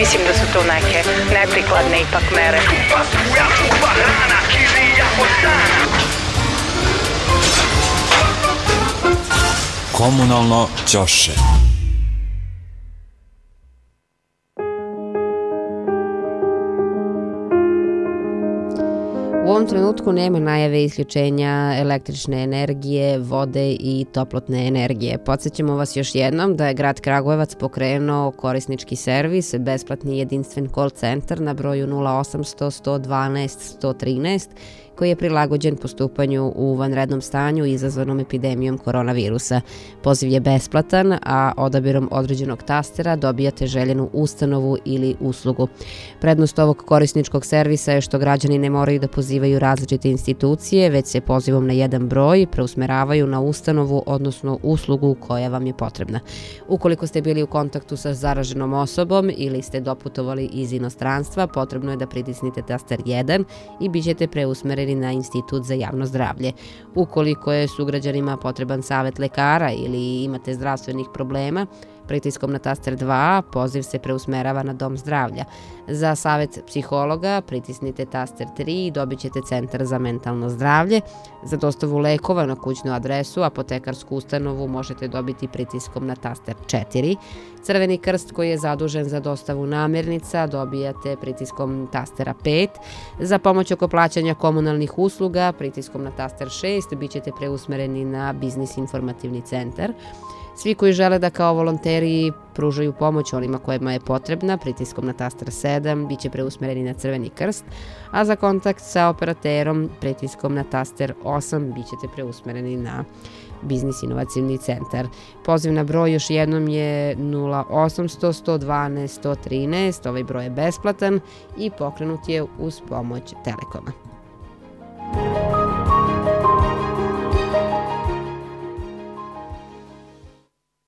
Mislim da su to neke neprikladne ipak mere. Komunalno ćoše. U ovom trenutku nema najave isključenja električne energije, vode i toplotne energije. Podsjećamo vas još jednom da je grad Kragujevac pokrenuo korisnički servis, besplatni jedinstven call centar na broju 0800 112 113, koji je prilagođen postupanju u vanrednom stanju izazvanom epidemijom koronavirusa. Poziv je besplatan, a odabirom određenog tastera dobijate željenu ustanovu ili uslugu. Prednost ovog korisničkog servisa je što građani ne moraju da pozivaju različite institucije, već se pozivom na jedan broj preusmeravaju na ustanovu, odnosno uslugu koja vam je potrebna. Ukoliko ste bili u kontaktu sa zaraženom osobom ili ste doputovali iz inostranstva, potrebno je da pritisnite taster 1 i bit ćete preusmereni na Institut za javno zdravlje. Ukoliko je sugrađanima potreban savet lekara ili imate zdravstvenih problema, pritiskom na taster 2 poziv se preusmerava na dom zdravlja. Za savet psihologa pritisnite taster 3 i dobit ćete centar za mentalno zdravlje. Za dostavu lekova na kućnu adresu, apotekarsku ustanovu možete dobiti pritiskom na taster 4. Crveni krst koji je zadužen za dostavu namirnica dobijate pritiskom tastera 5. Za pomoć oko plaćanja komunalnih usluga pritiskom na taster 6 bit ćete preusmereni na biznis informativni centar. Svi koji žele da kao volonteri pružaju pomoć onima kojima je potrebna, pritiskom na taster 7 bit će preusmereni na Crveni krst, a za kontakt sa operaterom pritiskom na taster 8 bit ćete preusmereni na Biznis inovacijni centar. Poziv na broj još jednom je 0800 112 113, ovaj broj je besplatan i pokrenut je uz pomoć Telekoma.